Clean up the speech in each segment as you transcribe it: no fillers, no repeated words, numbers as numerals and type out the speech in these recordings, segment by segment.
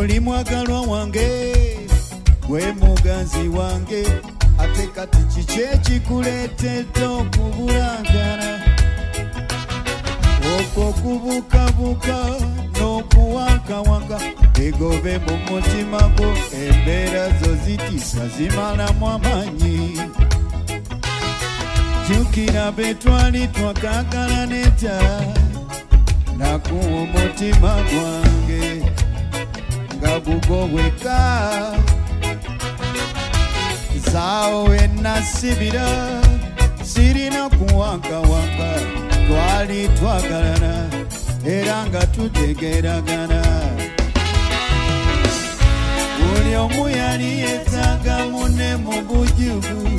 oli mwagalwa wange gwe muganzi wange ate kati kiki ekikuleetedde okubulagana okwo kubukabuka n'okuwankawaka egobe mu mutima gwo embeera zo zitiisa zimalamu amaanyi jjukira be twali twakagala neta nakuwa omutima gwange nga gugobweka zaawo enasibira sirina kuwankawaka twali twagalana era nga tutegeeragana buli omu yali yeetaaga munne mu bujugu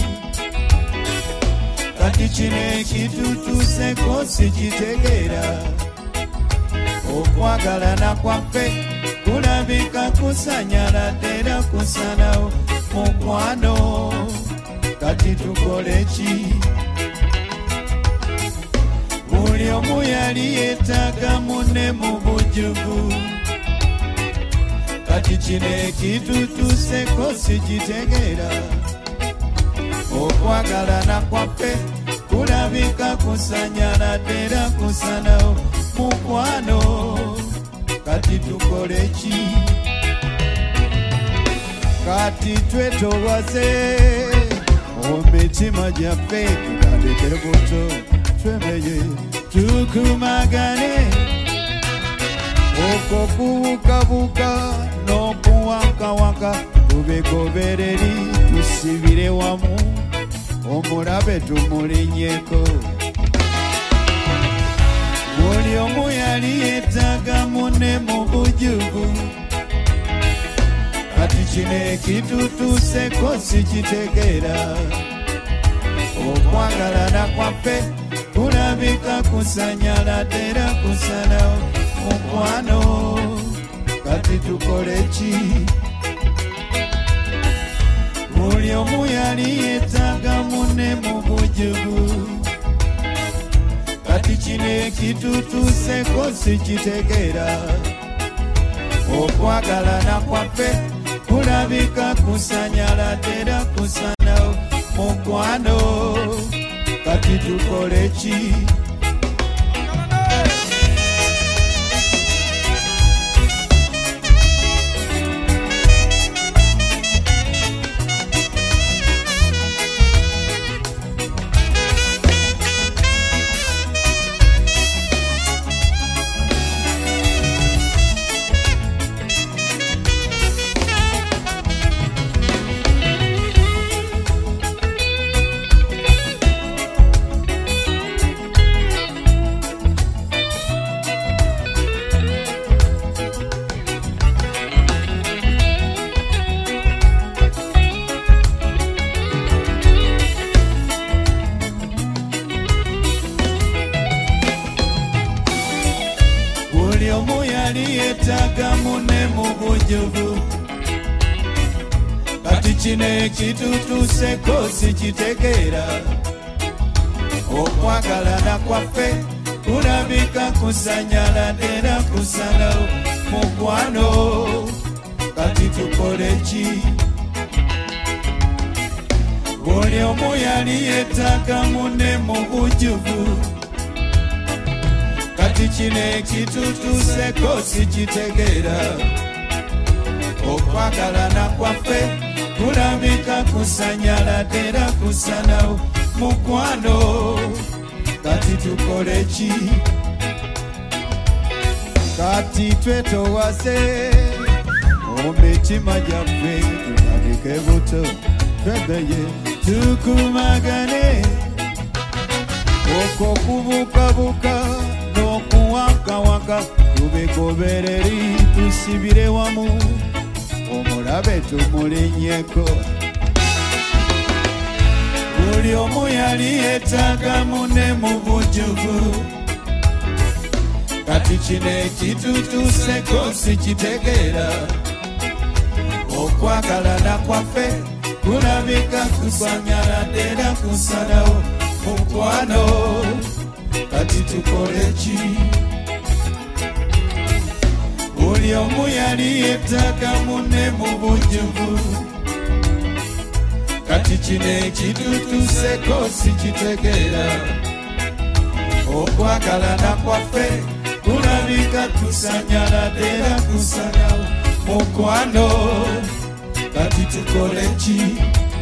kati kino ekitutuuseko sikitegeera okwagalana kwaffe kulabika kusanyaladde era kusanawo mukwano kati tukole ki buli omu yali yeetaaga munne mu bujugu kati kino ekitutuuseko sikitegeera okwagalana kwaffe kulabika kusanyaladde era kusanawo mukwano kati tukole ki kati twetolwaze omumitima gyaffe tutandike buto twemeye tukumagane okwo kubukabuka n'okuwankawaka tubigobereri tusibire wamu omulabe tumulinyeko buli omu yali yeetaaga munne mu bujugu kati kino ekitutuuseko sikitegeera okwagalana kwaffe kulabika kusanyaladde era kusanawo mukwano kati tukole ki buli omu yali yeetaaga munne mu bujugu kati kino ekitutuuseko sikitegeera okwagalana kwaffe kulabika kusanyaladde era kusanawo mukwano kati tukole ki buli omu yali yeetaaga munne mu bujugu kati kino ekitutuuseko sikitegeera okwagalana kwaffe kulabika kusanyaladde era kusanawo mukwano kati tukole ki buli omu yali yeetaaga munne mu bujugu kati kino ekitutuuseko sikitegeera okwagalana kwaffe kulabika kusanyaladde era kusanawo mukwano kati tukole ki kati twetowase omumitima gyaffe tutandike buto twebeye tukumagane okwo kubukabuka n'okuwankawaka tubigobereri tusibire wamu omulabe tumulinyeko buli omu yali yeetaaga munne mu bujugu kati kino ekitutuuseko sikitegeera okwagalana kwaffe kulabika kusanyaladde era kusanawo mukwano kati tukole ki Buli omu yali yeetaaga munne mu bujjuvu. Kati kino ekitutuuseko sikitegeera. Okwagalana kwaffe kulabika kusanyaladde era kusalawo. Mukwano kati tukole ki?